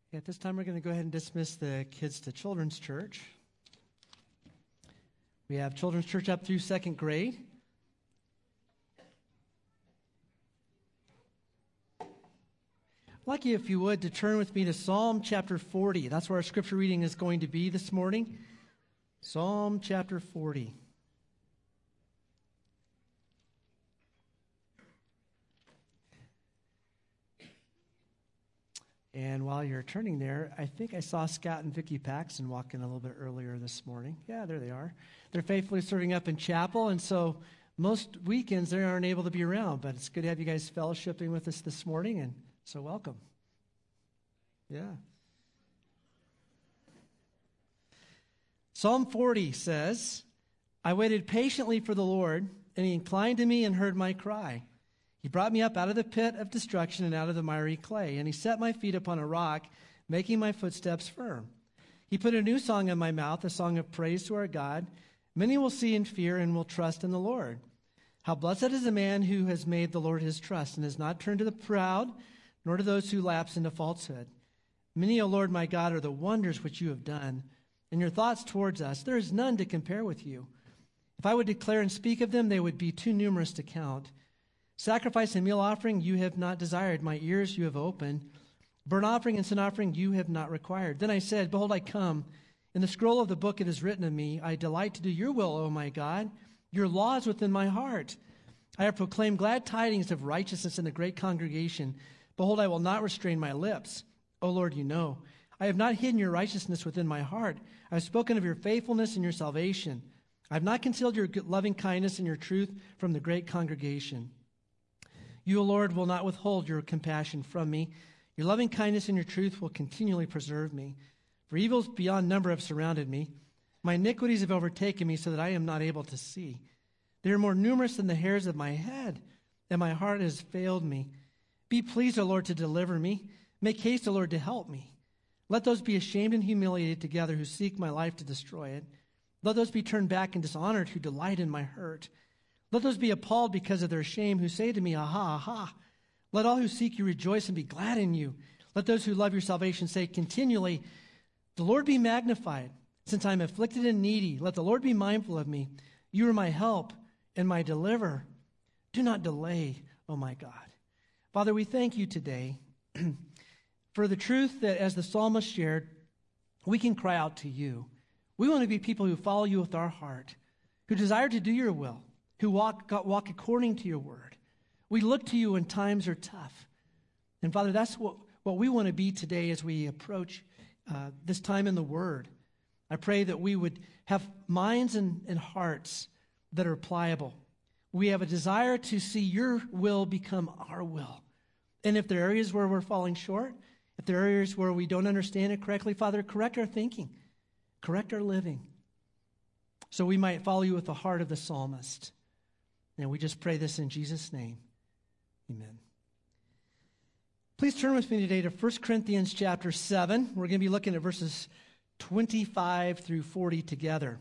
At this time, we're going to go ahead and dismiss the kids to Children's Church. We have Children's Church up through second grade. I'd like you, if you would, to turn with me to Psalm chapter 40. That's where our scripture reading is going to be this morning. Psalm chapter 40. And while you're turning there, I think I saw Scott and Vicki Paxton walk in a little bit earlier this morning. Yeah, there they are. They're faithfully serving up in chapel, and so most weekends they aren't able to be around, but it's good to have you guys fellowshipping with us this morning, and so welcome. Yeah. Psalm 40 says, I waited patiently for the Lord, and he inclined to me and heard my cry. He brought me up out of the pit of destruction and out of the miry clay, and he set my feet upon a rock, making my footsteps firm. He put a new song in my mouth, a song of praise to our God. Many will see and fear and will trust in the Lord. How blessed is the man who has made the Lord his trust and has not turned to the proud, nor to those who lapse into falsehood. Many, O Lord my God, are the wonders which you have done, and your thoughts towards us. There is none to compare with you. If I would declare and speak of them, they would be too numerous to count. Sacrifice and meal offering you have not desired. My ears you have opened. Burnt offering and sin offering you have not required. Then I said, behold, I come. In the scroll of the book it is written of me, I delight to do your will, O my God. Your law is within my heart. I have proclaimed glad tidings of righteousness in the great congregation. Behold, I will not restrain my lips. O Lord, you know. I have not hidden your righteousness within my heart. I have spoken of your faithfulness and your salvation. I have not concealed your loving kindness and your truth from the great congregation. You, O Lord, will not withhold your compassion from me. Your loving kindness and your truth will continually preserve me. For evils beyond number have surrounded me. My iniquities have overtaken me so that I am not able to see. They are more numerous than the hairs of my head, and my heart has failed me. Be pleased, O Lord, to deliver me. Make haste, O Lord, to help me. Let those be ashamed and humiliated together who seek my life to destroy it. Let those be turned back and dishonored who delight in my hurt. Let those be appalled because of their shame who say to me, aha, aha. Let all who seek you rejoice and be glad in you. Let those who love your salvation say continually, the Lord be magnified. Since I am afflicted and needy, let the Lord be mindful of me. You are my help and my deliverer. Do not delay, O my God. Father, we thank you today for the truth that as the psalmist shared, we can cry out to you. We want to be people who follow you with our heart, who desire to do your will, who walk according to your word. We look to you when times are tough. And Father, that's what we want to be today as we approach this time in the word. I pray that we would have minds and hearts that are pliable. We have a desire to see your will become our will. And if there are areas where we're falling short, if there are areas where we don't understand it correctly, Father, correct our thinking, correct our living, so we might follow you with the heart of the psalmist. And we just pray this in Jesus' name. Amen. Please turn with me today to 1 Corinthians chapter 7. We're going to be looking at verses 25 through 40 together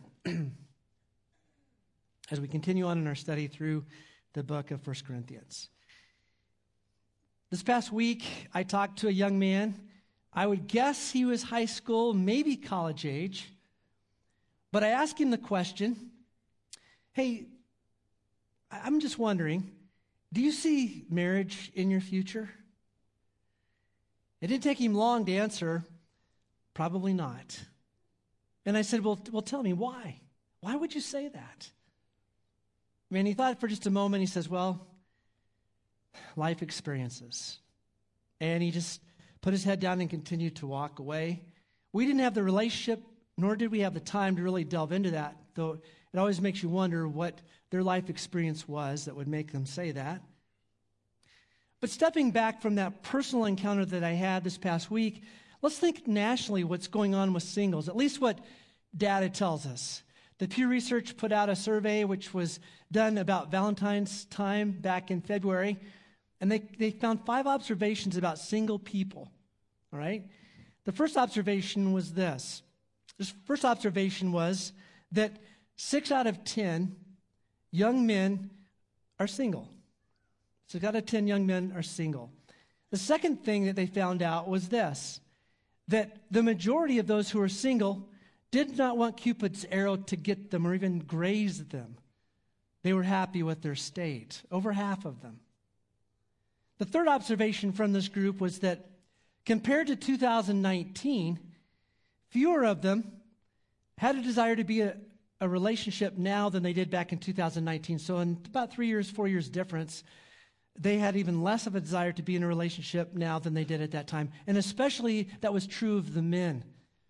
as we continue on in our study through the book of 1 Corinthians. This past week, I talked to a young man. I would guess he was high school, maybe college age. But I asked him the question, hey, I'm just wondering, do you see marriage in your future? It didn't take him long to answer, probably not. And I said, well, tell me why. Why would you say that? And he thought for just a moment. He says, well, life experiences. And he just put his head down and continued to walk away. We didn't have the relationship, nor did we have the time to really delve into that, though it always makes you wonder what their life experience was that would make them say that. But stepping back from that personal encounter that I had this past week, let's think nationally what's going on with singles, at least what data tells us. The Pew Research put out a survey which was done about Valentine's time back in February, and they found 5 observations about single people, all right? The first observation was this. The first observation was that 6 out of 10 young men are single. 6 out of 10 young men are single. The second thing that they found out was this, that the majority of those who were single did not want Cupid's arrow to get them or even graze them. They were happy with their state, over half of them. The third observation from this group was that compared to 2019, fewer of them had a desire to be a relationship now than they did back in 2019. So in about 3 years, 4 years difference, they had even less of a desire to be in a relationship now than they did at that time. And especially that was true of the men.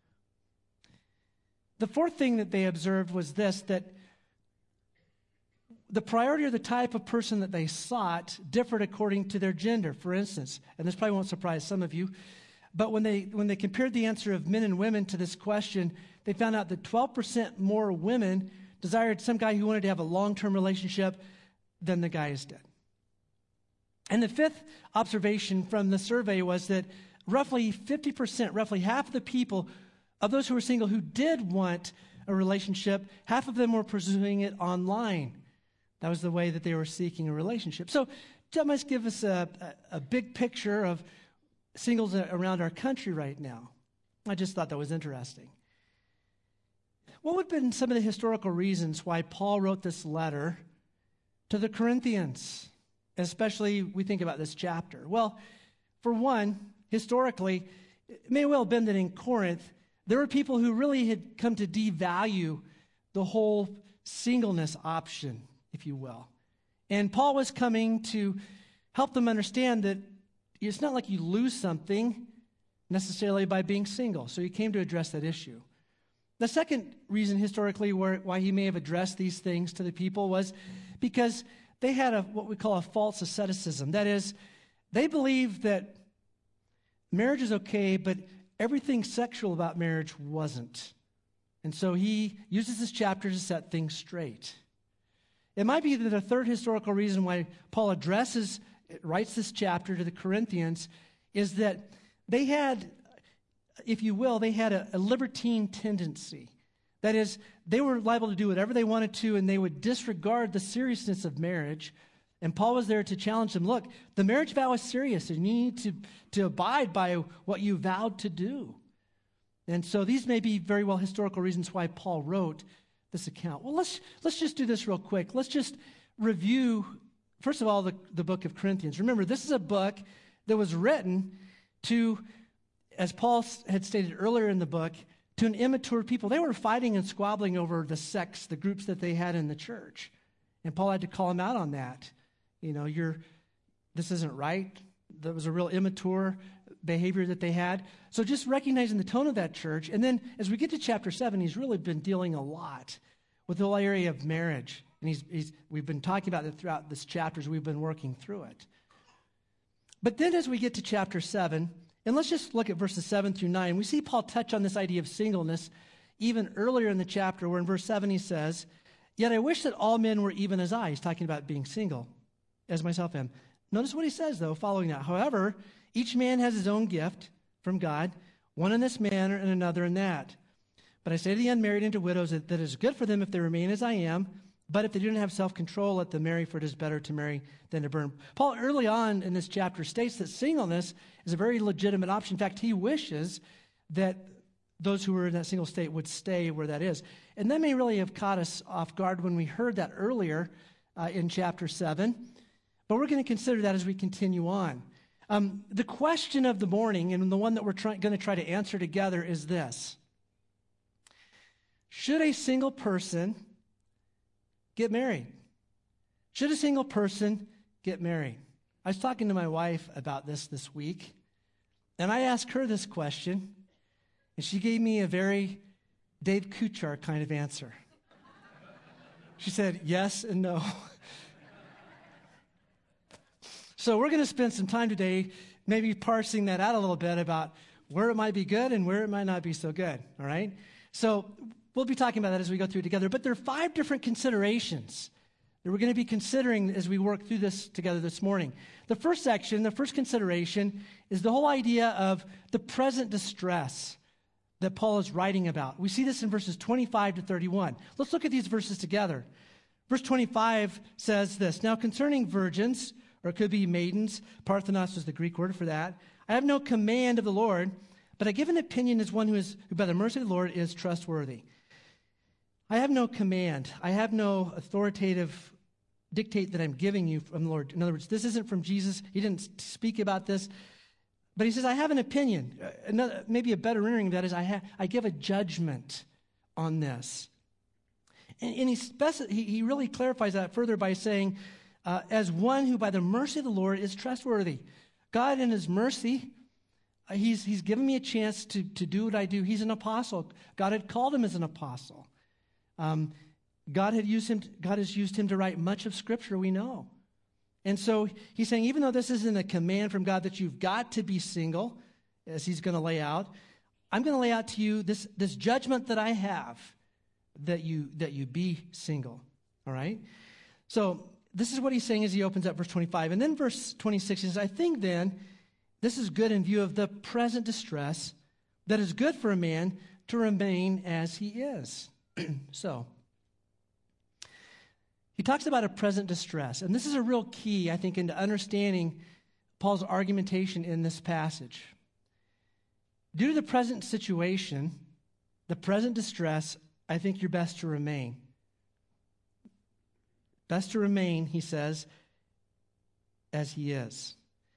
The fourth thing that they observed was this, that the priority or the type of person that they sought differed according to their gender. For instance, and this probably won't surprise some of you, but when they compared the answer of men and women to this question, they found out that 12% more women desired some guy who wanted to have a long-term relationship than the guys did. And the fifth observation from the survey was that roughly 50%, roughly half of the people, of those who were single who did want a relationship, half of them were pursuing it online. That was the way that they were seeking a relationship. So that must give us a big picture of singles around our country right now. I just thought that was interesting. What would have been some of the historical reasons why Paul wrote this letter to the Corinthians? Especially, we think about this chapter. Well, for one, historically, it may well have been that in Corinth, there were people who really had come to devalue the whole singleness option, if you will. And Paul was coming to help them understand that it's not like you lose something necessarily by being single. So he came to address that issue. The second reason historically why he may have addressed these things to the people was because they had what we call a false asceticism. That is, they believed that marriage is okay, but everything sexual about marriage wasn't. And so he uses this chapter to set things straight. It might be that a third historical reason why Paul writes this chapter to the Corinthians is that they had, if you will, they had a libertine tendency. That is, they were liable to do whatever they wanted to, and they would disregard the seriousness of marriage. And Paul was there to challenge them. Look, the marriage vow is serious, and you need to abide by what you vowed to do. And so these may be very well historical reasons why Paul wrote this account. Well, let's just do this real quick. Let's just review, first of all, the book of Corinthians. Remember, this is a book that was written to, as Paul had stated earlier in the book, to an immature people. They were fighting and squabbling over the sects, the groups that they had in the church. And Paul had to call them out on that. You know, this isn't right. That was a real immature behavior that they had. So just recognizing the tone of that church. And then as we get to chapter 7, he's really been dealing a lot with the whole area of marriage. And we've been talking about it throughout this chapter as we've been working through it. But then as we get to chapter 7, and let's just look at verses 7 through 9, we see Paul touch on this idea of singleness even earlier in the chapter, where in verse 7 he says, "Yet I wish that all men were even as I." He's talking about being single, as myself am. Notice what he says, though, following that. "However, each man has his own gift from God, one in this manner and another in that. But I say to the unmarried and to widows that it is good for them if they remain as I am. But if they do not have self-control, let them marry, for it is better to marry than to burn." Paul, early on in this chapter, states that singleness is a very legitimate option. In fact, he wishes that those who were in that single state would stay where that is. And that may really have caught us off guard when we heard that earlier in chapter 7. But we're going to consider that as we continue on. The question of the morning, and the one that we're going to try to answer together, is this: should a single person get married? Should a single person get married? I was talking to my wife about this week, and I asked her this question, and she gave me a very Dave Kuchar kind of answer. She said yes and no. So we're going to spend some time today maybe parsing that out a little bit about where it might be good and where it might not be so good, all right? So we'll be talking about that as we go through it together. But there are 5 different considerations that we're going to be considering as we work through this together this morning. The first section, the first consideration, is the whole idea of the present distress that Paul is writing about. We see this in verses 25 to 31. Let's look at these verses together. Verse 25 says this: "Now concerning virgins," or it could be maidens, Parthenos was the Greek word for that, "I have no command of the Lord, But I give an opinion as one who by the mercy of the Lord is trustworthy. I have no command. I have no authoritative dictate that I'm giving you from the Lord. In other words, this isn't from Jesus. He didn't speak about this. But he says, I have an opinion. Maybe a better rendering of that is I give a judgment on this. And he really clarifies that further by saying, as one who by the mercy of the Lord is trustworthy. God in his mercy, he's given me a chance to do what I do. He's an apostle. God had called him as an apostle. God has used him to write much of Scripture, we know. And so he's saying, even though this isn't a command from God that you've got to be single, as he's going to lay out, I'm going to lay out to you this judgment that I have, that you be single. All right? So this is what he's saying as he opens up verse 25. And then verse 26 says, I think then this is good in view of the present distress, that is good for a man to remain as he is. So, he talks about a present distress, and this is a real key, I think, into understanding Paul's argumentation in this passage. Due to the present situation, the present distress, I think you're best to remain. Best to remain, he says, as he is.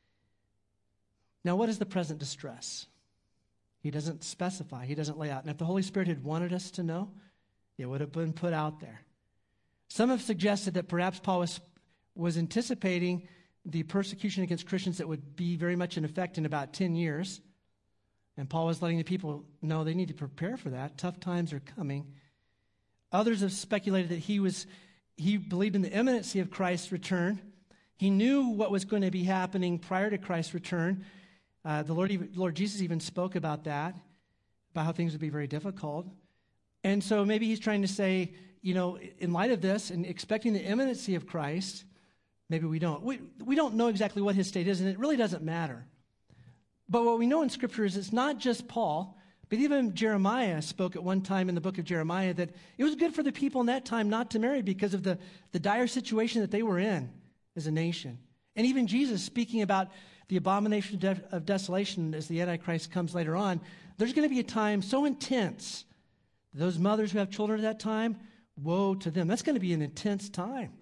Now, what is the present distress? He doesn't specify. He doesn't lay out. And if the Holy Spirit had wanted us to know, it would have been put out there. Some have suggested that perhaps Paul was anticipating the persecution against Christians that would be very much in effect in about 10 years. And Paul was letting the people know they need to prepare for that. Tough times are coming. Others have speculated that he believed in the imminency of Christ's return. He knew what was going to be happening prior to Christ's return. The Lord Jesus even spoke about that, about how things would be very difficult. And so maybe he's trying to say, in light of this and expecting the imminency of Christ, maybe we don't. We don't know exactly what his state is, and it really doesn't matter. But what we know in Scripture is it's not just Paul, but even Jeremiah spoke at one time in the book of Jeremiah that it was good for the people in that time not to marry because of the dire situation that they were in as a nation. And even Jesus, speaking about the abomination of desolation as the Antichrist comes later on, there's going to be a time so intense. Those mothers who have children at that time, woe to them. That's going to be an intense time.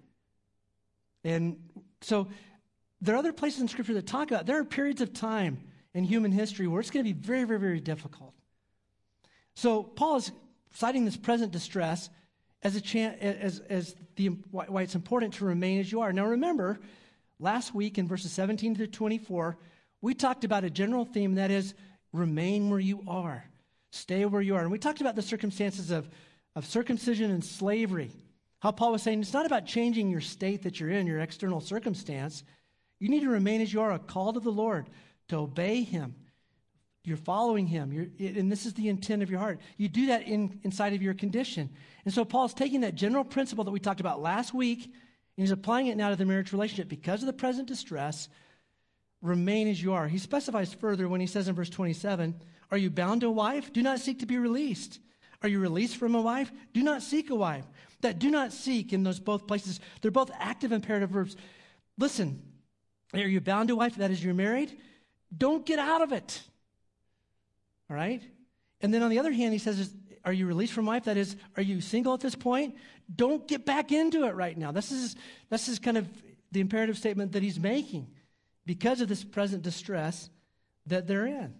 And so there are other places in Scripture that talk about there are periods of time in human history where it's going to be very, very, very difficult. So Paul is citing this present distress as why it's important to remain as you are. Now remember, last week in verses 17 to 24, we talked about a general theme, that is, remain where you are. Stay where you are. And we talked about the circumstances of circumcision and slavery. How Paul was saying it's not about changing your state that you're in, your external circumstance. You need to remain as you are, a call to the Lord, to obey him. You're following him. And this is the intent of your heart. You do that inside of your condition. And so Paul's taking that general principle that we talked about last week, and he's applying it now to the marriage relationship. Because of the present distress, remain as you are. He specifies further when he says in verse 27, are you bound to a wife? Do not seek to be released. Are you released from a wife? Do not seek a wife. That do not seek in those both places, they're both active imperative verbs. Listen, are you bound to a wife? That is, you're married? Don't get out of it. All right? And then on the other hand, he says, are you released from wife? That is, are you single at this point? Don't get back into it right now. This is kind of the imperative statement that he's making because of this present distress that they're in.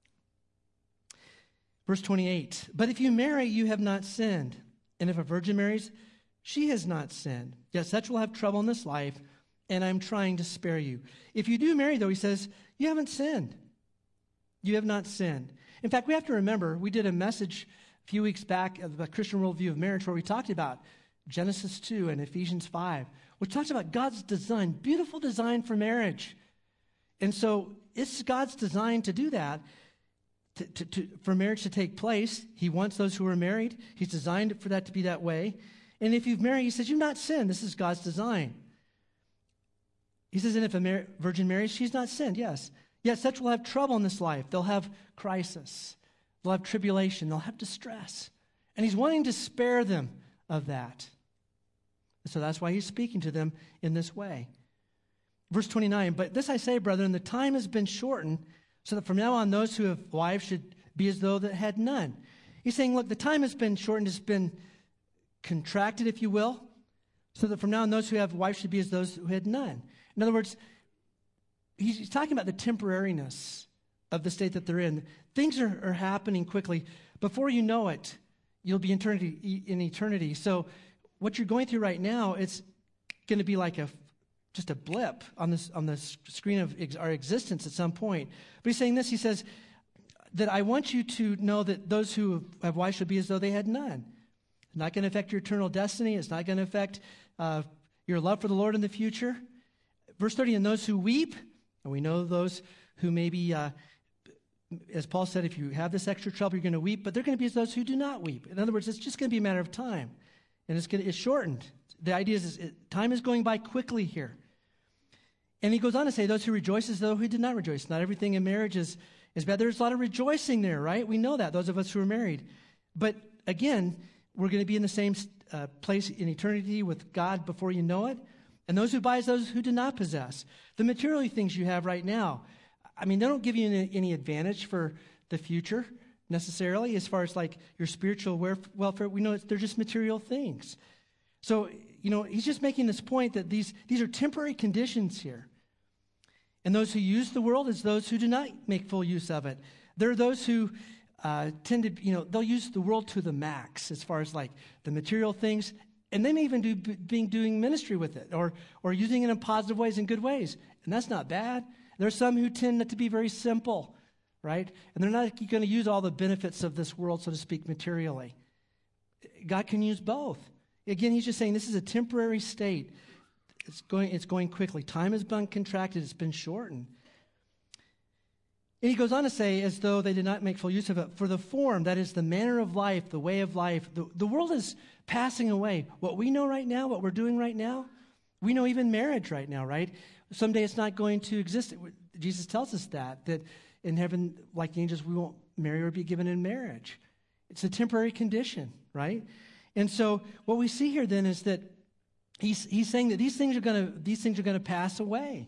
Verse 28, but if you marry, you have not sinned. And if a virgin marries, she has not sinned. Yet such will have trouble in this life, and I'm trying to spare you. If you do marry, though, he says, you haven't sinned. You have not sinned. In fact, we have to remember, we did a message a few weeks back of the Christian worldview of marriage where we talked about Genesis 2 and Ephesians 5, which talks about God's design, beautiful design for marriage. And so it's God's design to do that. For marriage to take place. He wants those who are married. He's designed it for that to be that way. And if you've married, he says, you've not sinned. This is God's design. He says, and if a virgin marries, she's not sinned. Yes. Yet such will have trouble in this life. They'll have crisis. They'll have tribulation. They'll have distress. And he's wanting to spare them of that. So that's why he's speaking to them in this way. Verse 29, but this I say, brethren, the time has been shortened, so that from now on those who have wives should be as though that had none. He's saying, look, the time has been shortened, it's been contracted, if you will, so that from now on those who have wives should be as those who had none. In other words, he's talking about the temporariness of the state that they're in. Things are happening quickly. Before you know it, you'll be in eternity. So what you're going through right now, it's going to be like just a blip on the screen of our existence at some point. But he's saying this, he says, that I want you to know that those who have wives should be as though they had none. It's not going to affect your eternal destiny. It's not going to affect your love for the Lord in the future. Verse 30, and those who weep, and we know those who maybe, as Paul said, if you have this extra trouble, you're going to weep, but they're going to be as those who do not weep. In other words, it's just going to be a matter of time, and it's shortened. The idea is time is going by quickly here. And he goes on to say, those who rejoice as though who did not rejoice. Not everything in marriage is bad. There's a lot of rejoicing there, right? We know that, those of us who are married. But again, we're going to be in the same place in eternity with God before you know it. And those who buy is those who do not possess. The material things you have right now, I mean, they don't give you any advantage for the future necessarily as far as like your spiritual welfare. We know they're just material things. So, he's just making this point that these are temporary conditions here. And those who use the world is those who do not make full use of it. There are those who tend to, they'll use the world to the max as far as like the material things. And they may even doing ministry with it or using it in positive ways and good ways. And that's not bad. There are some who tend to be very simple, right? And they're not going to use all the benefits of this world, so to speak, materially. God can use both. Again, he's just saying this is a temporary state. It's going quickly. Time has been contracted. It's been shortened. And he goes on to say, as though they did not make full use of it, for the form, that is the manner of life, the way of life, the world is passing away. What we know right now, what we're doing right now, we know even marriage right now, right? Someday it's not going to exist. Jesus tells us that in heaven, like the angels, we won't marry or be given in marriage. It's a temporary condition, right? And so what we see here then is that he's saying that these things are going to pass away.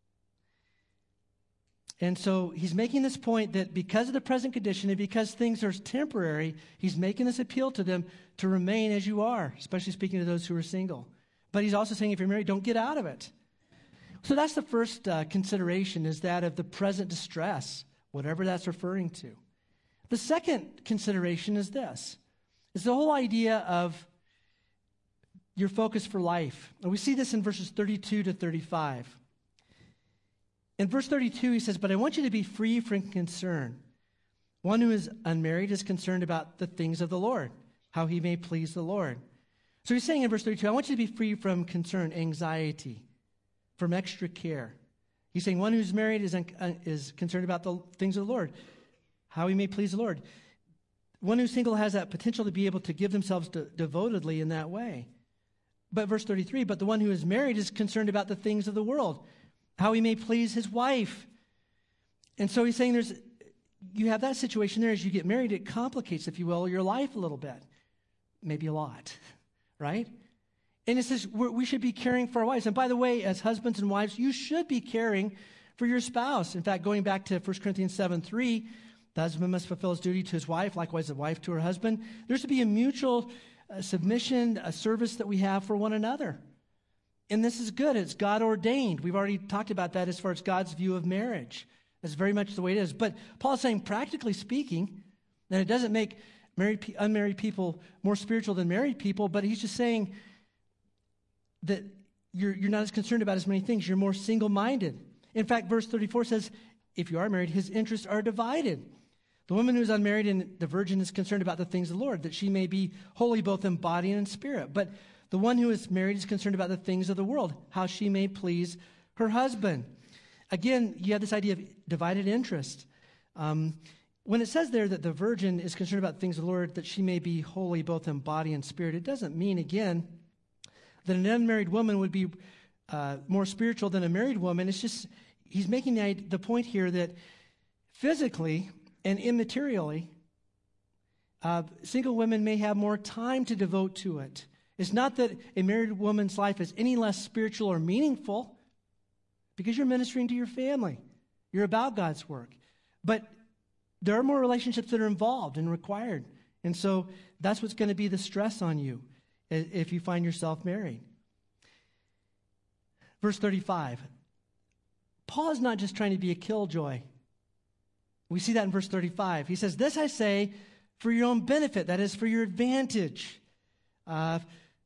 And so he's making this point that because of the present condition and because things are temporary, he's making this appeal to them to remain as you are, especially speaking to those who are single. But he's also saying if you're married, don't get out of it. So that's the first consideration, is that of the present distress, whatever that's referring to. The second consideration is this. It's the whole idea of your focus for life. And we see this in verses 32 to 35. In verse 32, he says, but I want you to be free from concern. One who is unmarried is concerned about the things of the Lord, how he may please the Lord. So he's saying in verse 32, I want you to be free from concern, anxiety, from extra care. He's saying one who's married is concerned about the things of the Lord, how he may please the Lord. One who's single has that potential to be able to give themselves devotedly in that way. But verse 33, but the one who is married is concerned about the things of the world, how he may please his wife. And so he's saying you have that situation there. As you get married, it complicates, if you will, your life a little bit, maybe a lot, right? And it says we should be caring for our wives. And by the way, as husbands and wives, you should be caring for your spouse. In fact, going back to 1 Corinthians 7:3, the husband must fulfill his duty to his wife, likewise the wife to her husband. There should be a mutual submission, a service that we have for one another. And this is good. It's God ordained. We've already talked about that as far as God's view of marriage. That's very much the way it is. But Paul's saying, practically speaking, that it doesn't make unmarried people more spiritual than married people, but he's just saying that you're not as concerned about as many things. You're more single-minded. In fact, verse 34 says, if you are married, his interests are divided. The woman who is unmarried and the virgin is concerned about the things of the Lord, that she may be holy both in body and in spirit. But the one who is married is concerned about the things of the world, how she may please her husband. Again, you have this idea of divided interest. When it says there that the virgin is concerned about the things of the Lord, that she may be holy both in body and spirit, it doesn't mean, again, that an unmarried woman would be more spiritual than a married woman. It's just, he's making the point here that physically and immaterially, single women may have more time to devote to it. It's not that a married woman's life is any less spiritual or meaningful, because you're ministering to your family. You're about God's work. But there are more relationships that are involved and required. And so that's what's going to be the stress on you if you find yourself married. Verse 35. Paul is not just trying to be a killjoy. We see that in verse 35. He says, "This I say for your own benefit," that is, for your advantage, to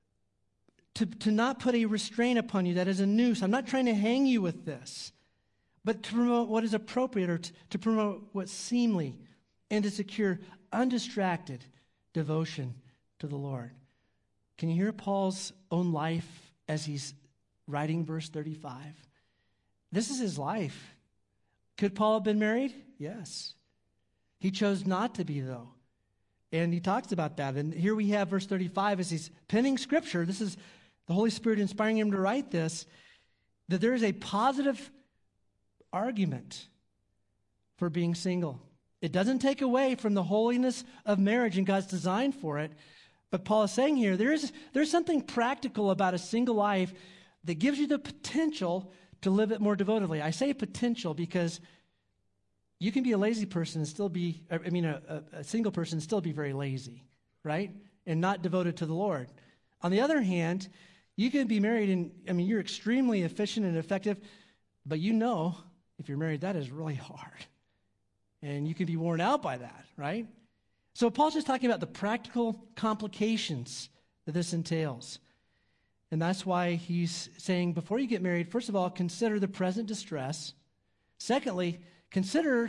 not put a restraint upon you, that is a noose. I'm not trying to hang you with this, but to promote what is appropriate, or to promote what's seemly, and to secure undistracted devotion to the Lord. Can you hear Paul's own life as he's writing verse 35? This is his life. Could Paul have been married? Yes. He chose not to be, though. And he talks about that. And here we have verse 35 as he's penning Scripture. This is the Holy Spirit inspiring him to write this, that there is a positive argument for being single. It doesn't take away from the holiness of marriage and God's design for it. But Paul is saying here, there's something practical about a single life that gives you the potential to live it more devotedly. I say potential because you can be a lazy person and still be, a single person and still be very lazy, right? And not devoted to the Lord. On the other hand, you can be married and, you're extremely efficient and effective, but if you're married, that is really hard. And you can be worn out by that, right? So Paul's just talking about the practical complications that this entails. And that's why he's saying, before you get married, first of all, consider the present distress. Secondly, consider,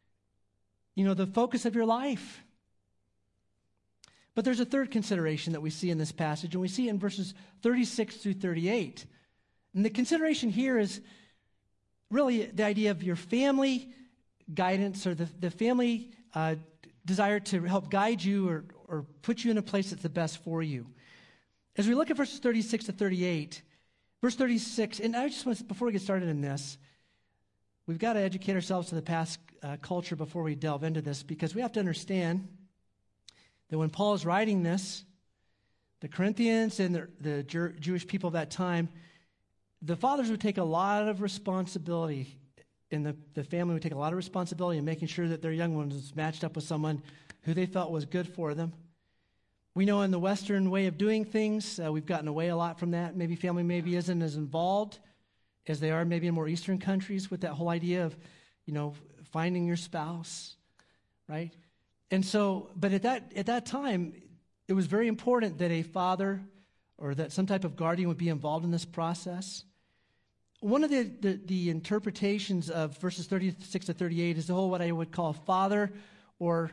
the focus of your life. But there's a third consideration that we see in this passage, and we see it in verses 36 through 38. And the consideration here is really the idea of your family guidance, or the family desire to help guide you or put you in a place that's the best for you. As we look at verses 36 to 38, verse 36, and I just want, before we get started in this, we've got to educate ourselves to the past culture before we delve into this, because we have to understand that when Paul is writing this, the Corinthians and the Jewish people of that time, the fathers would take a lot of responsibility, and the family would take a lot of responsibility in making sure that their young ones matched up with someone who they felt was good for them. We know in the Western way of doing things, we've gotten away a lot from that. Maybe family isn't as involved as they are maybe in more Eastern countries with that whole idea of, finding your spouse, right? And so, but at that time, it was very important that a father or that some type of guardian would be involved in this process. One of the interpretations of verses 36 to 38 is the whole what I would call father, or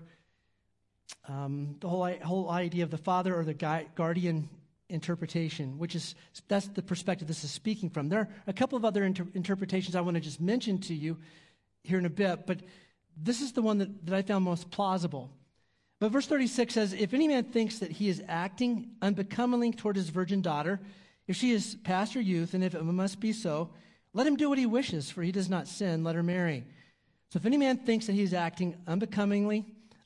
the whole idea of the father or the guardian interpretation, that's the perspective this is speaking from. There are a couple of other interpretations I want to just mention to you here in a bit, but this is the one that I found most plausible. But verse 36 says, "If any man thinks that he is acting unbecomingly toward his virgin daughter, if she is past her youth, and if it must be so, let him do what he wishes, for he does not sin, let her marry." So if any man thinks that he is acting unbecomingly,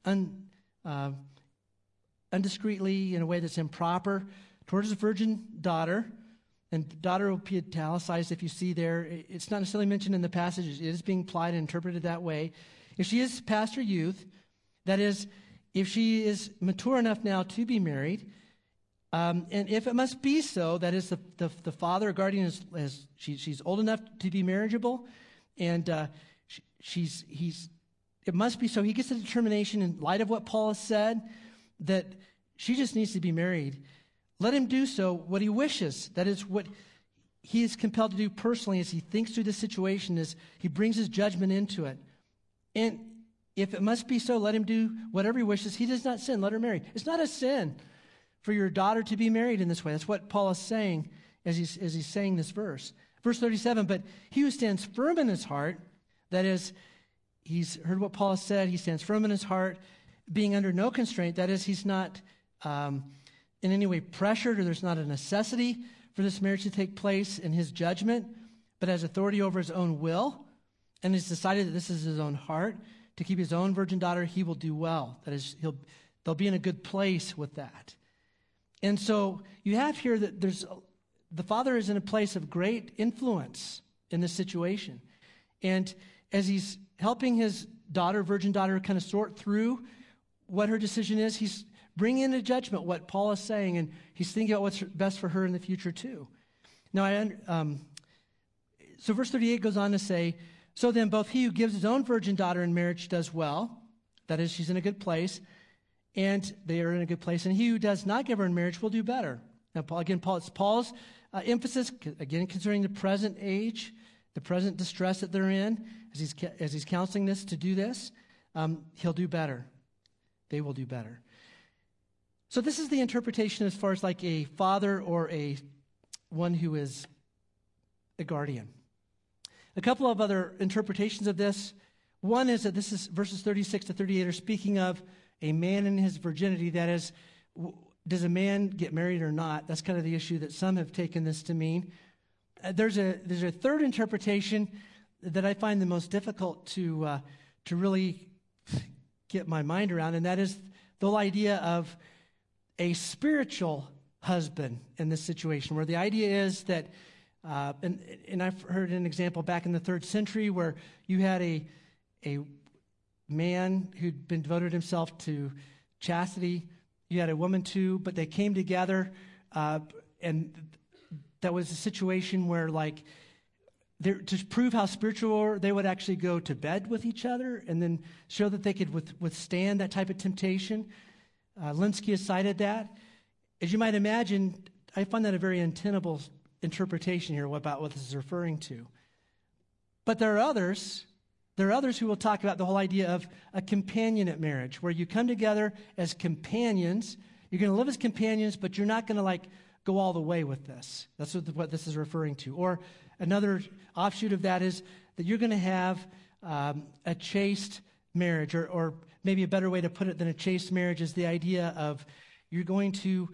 undiscreetly, in a way that's improper towards his virgin daughter, and daughter will be italicized if you see there. It's not necessarily mentioned in the passage. It is being applied and interpreted that way. If she is past her youth, that is, if she is mature enough now to be married, and if it must be so, that is, the father or guardian she's old enough to be marriageable, and it must be so. He gets a determination in light of what Paul has said that she just needs to be married. Let him do so what he wishes. That is what he is compelled to do personally as he thinks through the situation, as he brings his judgment into it. And if it must be so, let him do whatever he wishes. He does not sin. Let her marry. It's not a sin for your daughter to be married in this way. That's what Paul is saying as he's saying this verse. Verse 37, "But he who stands firm in his heart," that is, he's heard what Paul has said, he stands firm in his heart, being under no constraint, that is, he's not in any way pressured, or there's not a necessity for this marriage to take place in his judgment, but has authority over his own will, and has decided that this is his own heart, to keep his own virgin daughter, he will do well. That is, they'll be in a good place with that. And so you have here that the father is in a place of great influence in this situation. And as he's helping his daughter, virgin daughter, kind of sort through what her decision is. He's bringing into judgment what Paul is saying, and he's thinking about what's best for her in the future too. Now, so verse 38 goes on to say, so then both he who gives his own virgin daughter in marriage does well, that is, she's in a good place, and they are in a good place, and he who does not give her in marriage will do better. Now, it's Paul's emphasis, again, concerning the present age, the present distress that they're in, as he's counseling this to do this, he'll do better. They will do better. So this is the interpretation as far as like a father or one who is a guardian. A couple of other interpretations of this. One is that this is verses 36 to 38 are speaking of a man in his virginity. That is, does a man get married or not? That's kind of the issue that some have taken this to mean. There's a third interpretation that I find the most difficult to really get my mind around, and that is the whole idea of a spiritual husband in this situation, where the idea is that, and I've heard an example back in the 3rd century where you had a man who'd been devoted himself to chastity. You had a woman too, but they came together, and that was a situation where, like, to prove how spiritual they would actually go to bed with each other and then show that they could withstand that type of temptation. Linsky has cited that. As you might imagine, I find that a very untenable interpretation here about what this is referring to. But there are others who will talk about the whole idea of a companionate marriage, where you come together as companions. You're going to live as companions, but you're not going to go all the way with this. That's what this is referring to. Or another offshoot of that is that you're going to have a chaste marriage, or maybe a better way to put it than a chaste marriage is the idea of you're going to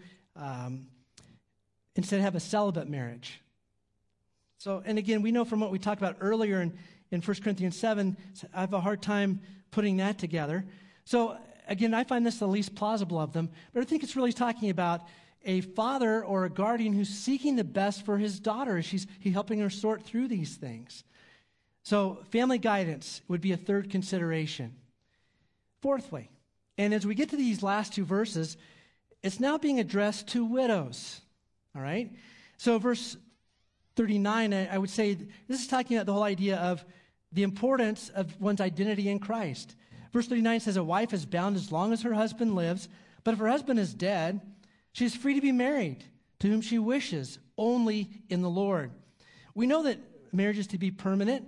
instead have a celibate marriage. So, and again, we know from what we talked about earlier in 1 Corinthians 7, I have a hard time putting that together. So, again, I find this the least plausible of them, but I think it's really talking about a father or a guardian who's seeking the best for his daughter. He's helping her sort through these things. So family guidance would be a third consideration. Fourthly, and as we get to these last two verses, it's now being addressed to widows. All right? So verse 39, I would say this is talking about the whole idea of the importance of one's identity in Christ. Verse 39 says, a wife is bound as long as her husband lives, but if her husband is dead, she is free to be married to whom she wishes, only in the Lord. We know that marriage is to be permanent.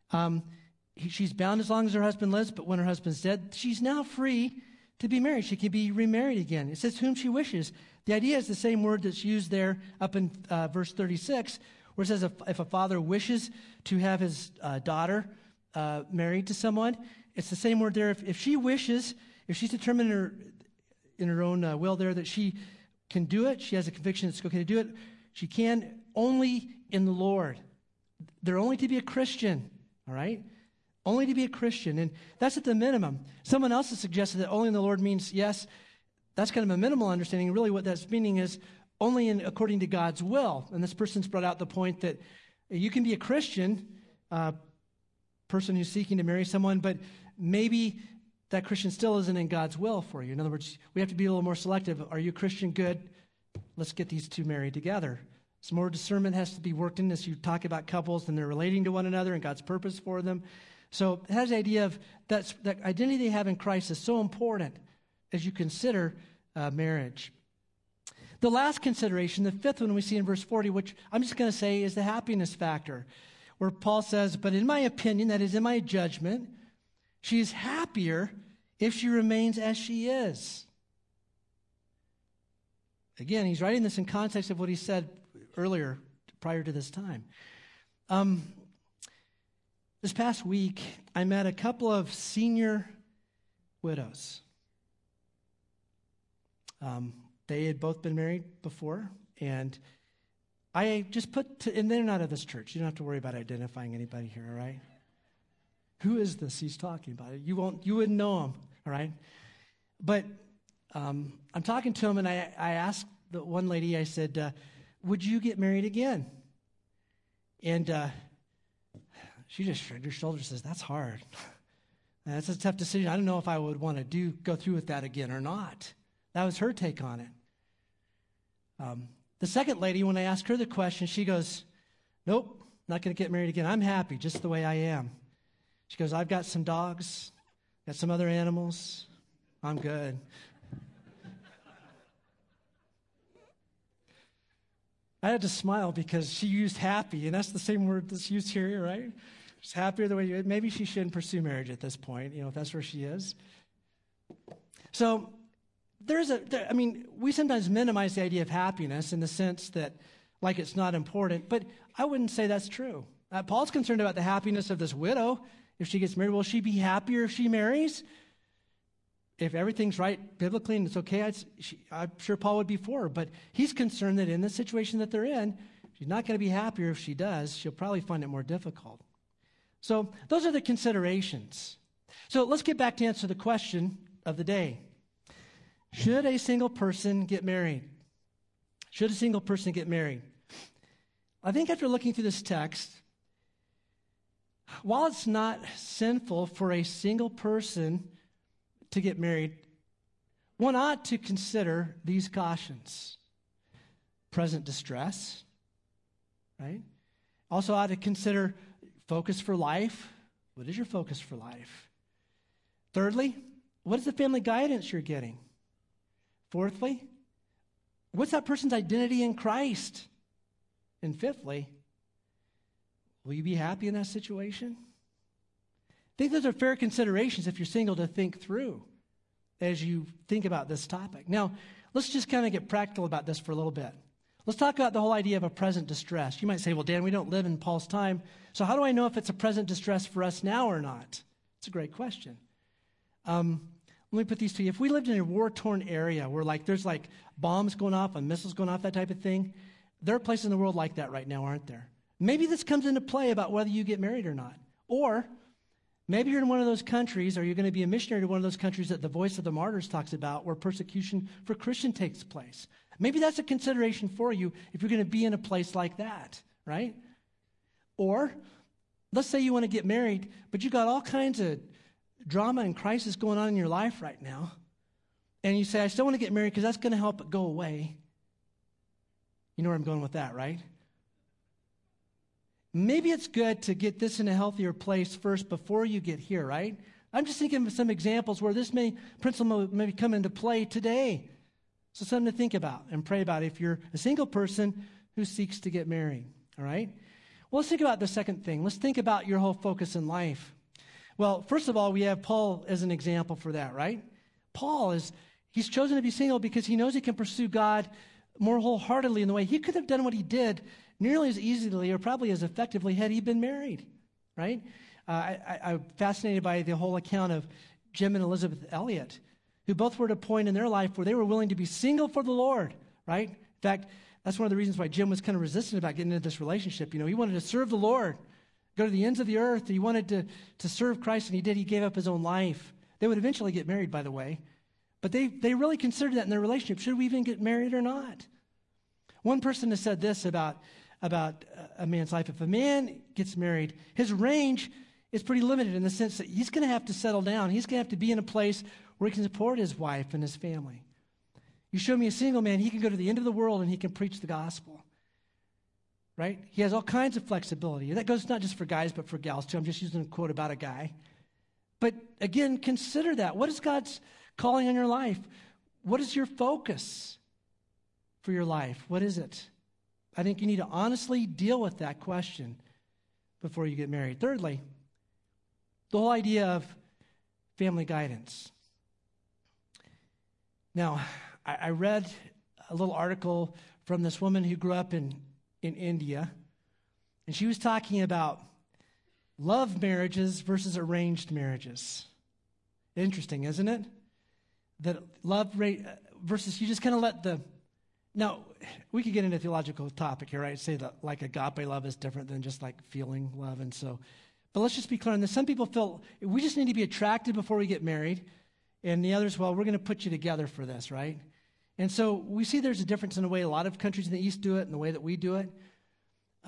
She's bound as long as her husband lives, but when her husband's dead, she's now free to be married. She can be remarried again. It says whom she wishes. The idea is the same word that's used there up in verse 36, where it says if a father wishes to have his daughter married to someone, it's the same word there. If she wishes, if she's determined in her own will there that she can do it, she has a conviction it's okay to do it, she can, only in the Lord. They're only to be a Christian, all right? Only to be a Christian, and that's at the minimum. Someone else has suggested that only in the Lord means, yes, that's kind of a minimal understanding. Really what that's meaning is only according to God's will. And this person's brought out the point that you can be a Christian, person who's seeking to marry someone, but maybe that Christian still isn't in God's will for you. In other words, we have to be a little more selective. Are you a Christian? Good. Let's get these two married together. Some more discernment has to be worked in as you talk about couples and they're relating to one another and God's purpose for them. So it has the idea of that identity they have in Christ is so important as you consider marriage. The last consideration, the fifth one we see in verse 40, which I'm just going to say is the happiness factor, where Paul says, but in my opinion, that is in my judgment, she is happier if she remains as she is. Again, he's writing this in context of what he said earlier, prior to this time. This past week, I met a couple of senior widows. They had both been married before, and I just and they're not of this church. You don't have to worry about identifying anybody here, all right? Who is this he's talking about? You wouldn't know him, all right? But I'm talking to him, and I asked the one lady, I said, would you get married again? And she just shrugged her shoulders and says, that's hard. And that's a tough decision. I don't know if I would want to go through with that again or not. That was her take on it. The second lady, when I asked her the question, she goes, nope, not going to get married again. I'm happy just the way I am. She goes, I've got some dogs, got some other animals. I'm good. I had to smile because she used happy, and that's the same word that's used here, right? She's happier the way you. Maybe she shouldn't pursue marriage at this point, if that's where she is. So we sometimes minimize the idea of happiness in the sense that, like, it's not important, but I wouldn't say that's true. Paul's concerned about the happiness of this widow. If she gets married, will she be happier if she marries? If everything's right biblically and it's okay, I'm sure Paul would be for her. But he's concerned that in the situation that they're in, she's not going to be happier if she does. She'll probably find it more difficult. So those are the considerations. So let's get back to answer the question of the day. Should a single person get married? Should a single person get married? I think after looking through this text, while it's not sinful for a single person to get married, one ought to consider these cautions. Present distress, right? Also ought to consider focus for life. What is your focus for life? Thirdly, what is the family guidance you're getting? Fourthly, what's that person's identity in Christ? And fifthly, will you be happy in that situation? I think those are fair considerations if you're single to think through as you think about this topic. Now, let's just kind of get practical about this for a little bit. Let's talk about the whole idea of a present distress. You might say, well, Dan, we don't live in Paul's time, so how do I know if it's a present distress for us now or not? It's a great question. Let me put these to you. If we lived in a war-torn area where there's bombs going off and missiles going off, that type of thing, there are places in the world like that right now, aren't there? Maybe this comes into play about whether you get married or not. Or maybe you're in one of those countries, or you're going to be a missionary to one of those countries that the Voice of the Martyrs talks about, where persecution for Christians takes place. Maybe that's a consideration for you if you're going to be in a place like that, right? Or let's say you want to get married, but you got all kinds of drama and crisis going on in your life right now, and you say, I still want to get married because that's going to help it go away. You know where I'm going with that, right? Maybe it's good to get this in a healthier place first before you get here, right? I'm just thinking of some examples where this principle may come into play today. So something to think about and pray about if you're a single person who seeks to get married, all right? Well, let's think about the second thing. Let's think about your whole focus in life. Well, first of all, we have Paul as an example for that, right? He's chosen to be single because he knows he can pursue God more wholeheartedly in the way he could have done what he did nearly as easily or probably as effectively had he been married, right? I'm fascinated by the whole account of Jim and Elizabeth Elliot, who both were at a point in their life where they were willing to be single for the Lord, right? In fact, that's one of the reasons why Jim was kind of resistant about getting into this relationship. He wanted to serve the Lord, go to the ends of the earth. He wanted to serve Christ, and he did. He gave up his own life. They would eventually get married, by the way. But they really considered that in their relationship. Should we even get married or not? One person has said this about a man's life. If a man gets married, his range is pretty limited in the sense that he's going to have to settle down. He's going to have to be in a place where he can support his wife and his family. You show me a single man, he can go to the end of the world and he can preach the gospel. Right? He has all kinds of flexibility. And that goes not just for guys, but for gals too. I'm just using a quote about a guy. But again, consider that. What is God's calling on your life? What is your focus for your life? What is it? I think you need to honestly deal with that question before you get married. Thirdly, the whole idea of family guidance. Now, I read a little article from this woman who grew up in India, and she was talking about love marriages versus arranged marriages. Interesting, isn't it? That love versus you just kind of let the... Now, we could get into a theological topic here, right? Say that like agape love is different than just like feeling love, and so... But let's just be clear on this. Some people feel we just need to be attracted before we get married, and the others, well, we're going to put you together for this, right? And so we see there's a difference in the way a lot of countries in the East do it and the way that we do it.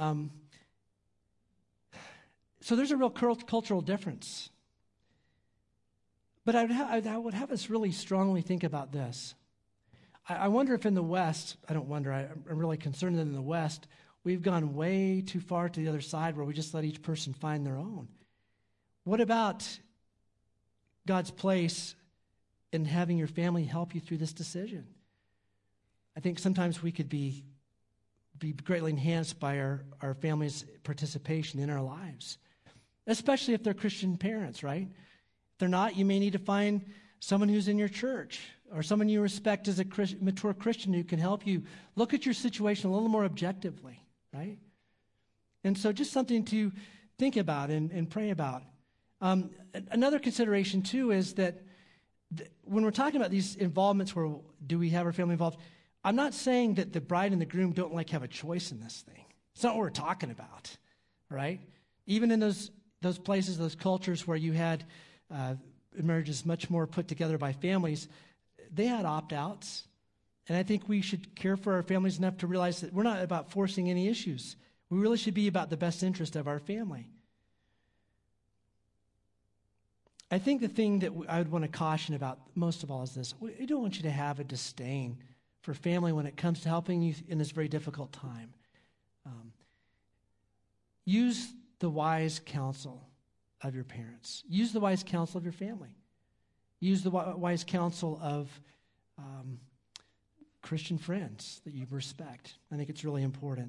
So there's a real cultural difference. But I would have us really strongly think about this. I wonder if in the West, I'm really concerned that in the West, we've gone way too far to the other side where we just let each person find their own. What about God's place in having your family help you through this decision? I think sometimes we could be greatly enhanced by our family's participation in our lives, especially if they're Christian parents, right? If they're not, you may need to find someone who's in your church or someone you respect as a mature Christian who can help you look at your situation a little more objectively, right? And so just something to think about and pray about. Another consideration, too, is that when we're talking about these involvements where do we have our family involved, I'm not saying that the bride and the groom don't have a choice in this thing. It's not what we're talking about, right? Even in those places, those cultures where you had marriages much more put together by families, they had opt-outs. And I think we should care for our families enough to realize that we're not about forcing any issues. We really should be about the best interest of our family. I think the thing that I would want to caution about most of all is this. We don't want you to have a disdain for family when it comes to helping you in this very difficult time. Use the wise counsel of your parents. Use the wise counsel of your family. Use the wise counsel of Christian friends that you respect. I think it's really important.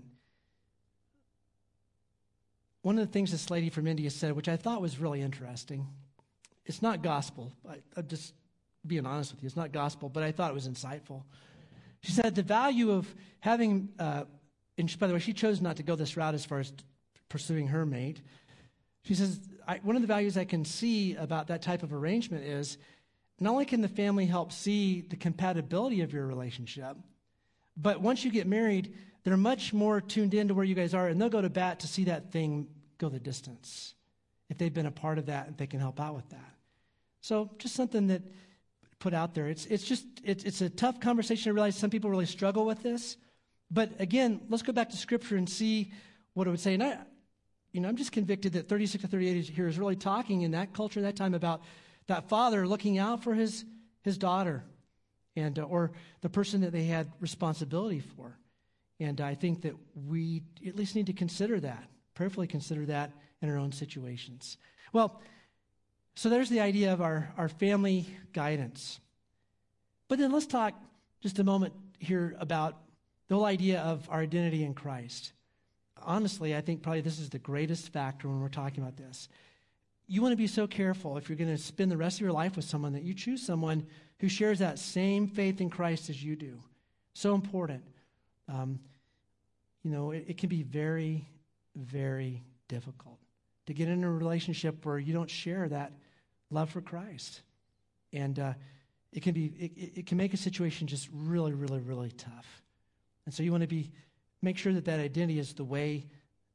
One of the things this lady from India said, which I thought was really interesting, it's not gospel. I'm just being honest with you. It's not gospel, but I thought it was insightful. She said the value of having, and by the way, she chose not to go this route as far as pursuing her mate. She says, one of the values I can see about that type of arrangement is not only can the family help see the compatibility of your relationship, but once you get married, they're much more tuned in to where you guys are, and they'll go to bat to see that thing go the distance if they've been a part of that and they can help out with that. So just something that put out there. It's a tough conversation. I realize some people really struggle with this. But again, let's go back to Scripture and see what it would say. And I'm just convicted that 36 to 38 here is really talking in that culture, that time, about that father looking out for his daughter and or the person that they had responsibility for. And I think that we at least need to consider that, prayerfully consider that in our own situations. Well, so there's the idea of our family guidance. But then let's talk just a moment here about the whole idea of our identity in Christ. Honestly, I think probably this is the greatest factor when we're talking about this. You want to be so careful if you're going to spend the rest of your life with someone that you choose someone who shares that same faith in Christ as you do. So important. It can be very, very difficult to get in a relationship where you don't share that love for Christ. And it can make a situation just really, really, really tough. And so you want to make sure that identity is the way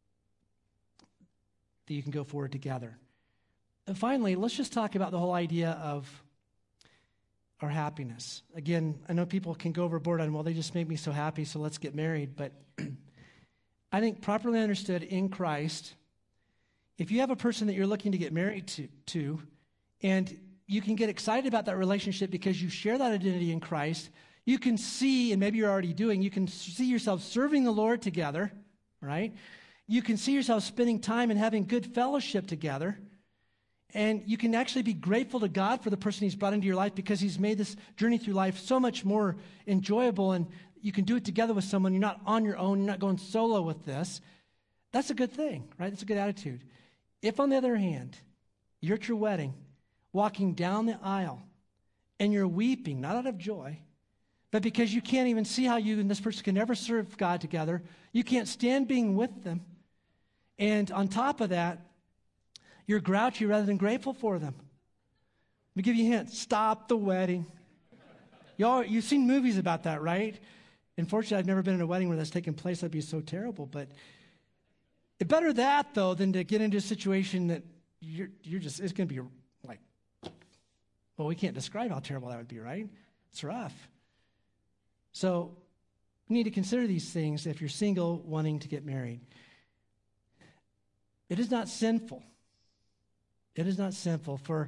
that you can go forward together. And finally, let's just talk about the whole idea of our happiness. Again, I know people can go overboard on, well, they just make me so happy, so let's get married. But I think properly understood in Christ, if you have a person that you're looking to get married to, and you can get excited about that relationship because you share that identity in Christ, you can see, and maybe you're already doing, you can see yourself serving the Lord together, right? You can see yourself spending time and having good fellowship together. And you can actually be grateful to God for the person He's brought into your life because He's made this journey through life so much more enjoyable, and you can do it together with someone. You're not on your own. You're not going solo with this. That's a good thing, right? That's a good attitude. If, on the other hand, you're at your wedding, walking down the aisle, and you're weeping, not out of joy, but because you can't even see how you and this person can never serve God together, you can't stand being with them, and on top of that, you're grouchy rather than grateful for them. Let me give you a hint. Stop the wedding. You've seen movies about that, right? Unfortunately, I've never been in a wedding where that's taken place. That'd be so terrible. But it's better that, though, than to get into a situation that it's going to be like, well, we can't describe how terrible that would be, right? It's rough. So you need to consider these things if you're single wanting to get married. It is not sinful. It is not sinful for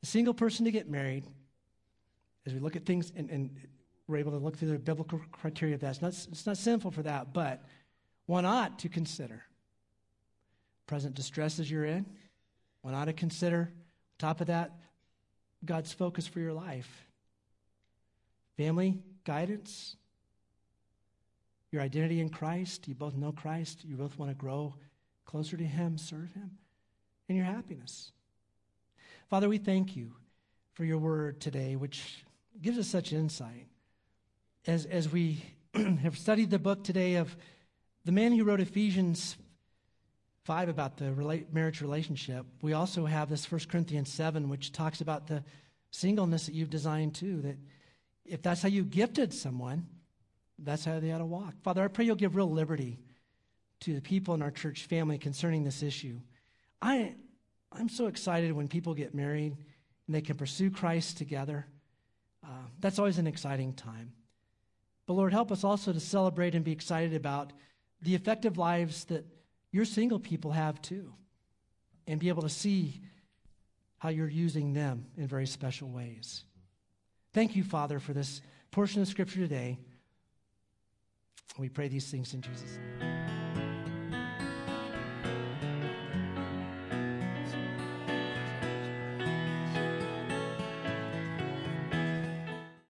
a single person to get married, as we look at things and we're able to look through the biblical criteria of that, it's not sinful for that, but one ought to consider present distresses you're in. One ought to consider, on top of that, God's focus for your life. Family guidance, your identity in Christ. You both know Christ. You both want to grow closer to Him, serve Him, and your happiness. Father, we thank you for your word today, which gives us such insight. As we have studied the book today of the man who wrote Ephesians 5 about the marriage relationship, we also have this 1 Corinthians 7, which talks about the singleness that you've designed too, that if that's how you gifted someone, that's how they ought to walk. Father, I pray you'll give real liberty to the people in our church family concerning this issue. I'm so excited when people get married and they can pursue Christ together. That's always an exciting time. But Lord, help us also to celebrate and be excited about the effective lives that your single people have too, and be able to see how you're using them in very special ways. Thank you, Father, for this portion of Scripture today. We pray these things in Jesus' name.